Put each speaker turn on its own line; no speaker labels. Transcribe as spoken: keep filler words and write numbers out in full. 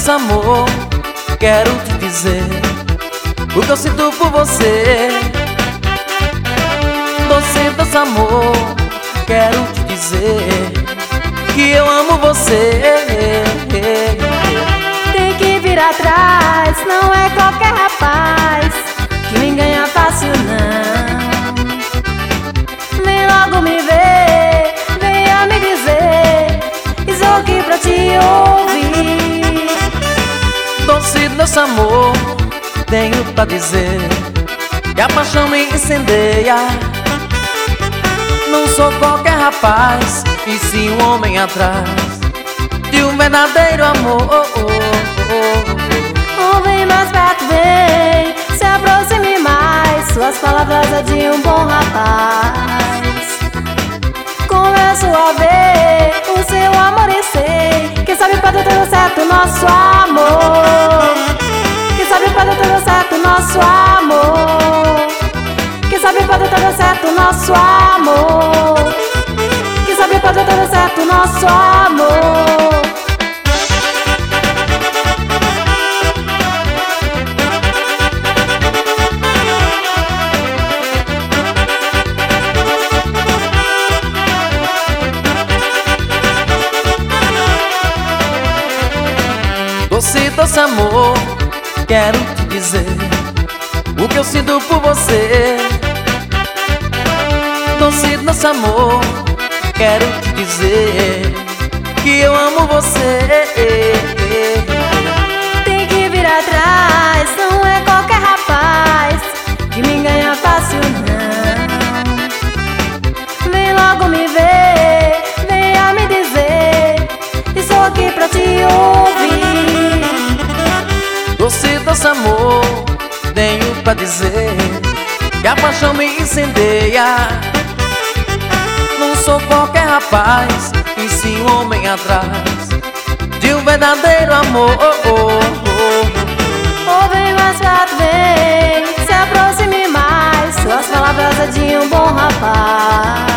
nosso amor, quero te dizer o que eu sinto por você. Doce nosso amor, quero te dizer que eu amo você.
Tem que vir atrás, não é qualquer rapaz que me ganha fácil não. Vem logo me ver, venha me dizer, estou aqui pra te ouvir.
Doce nosso amor, tenho pra dizer que a paixão me incendeia. Não sou qualquer rapaz, e sim um homem atrás de um verdadeiro amor.
Oh, vem mais perto, vem, se aproxime mais. Suas palavras é de um bom rapaz. Começo a ver o seu amor e sei quem sabe pode ter certo nosso amor. Quem sabe pode ter certo nosso amor. Quem sabe pode ter certo nosso amor. Quem sabe pode ter certo nosso amor.
Doce, doce amor, quero te dizer o que eu sinto por você. Doce, doce amor, quero te dizer que eu amo você.
Tem que vir atrás, não é qualquer rapaz que me ganha fácil não. Vem logo me ver, venha me dizer, estou aqui pra te ouvir.
Doce, doce amor, tenho pra dizer que a paixão me incendeia. Não sou qualquer rapaz, e sim um homem atrás de um verdadeiro amor.
Oh, vem mais perto, vem, se aproxime mais. Suas palavras é de um bom rapaz.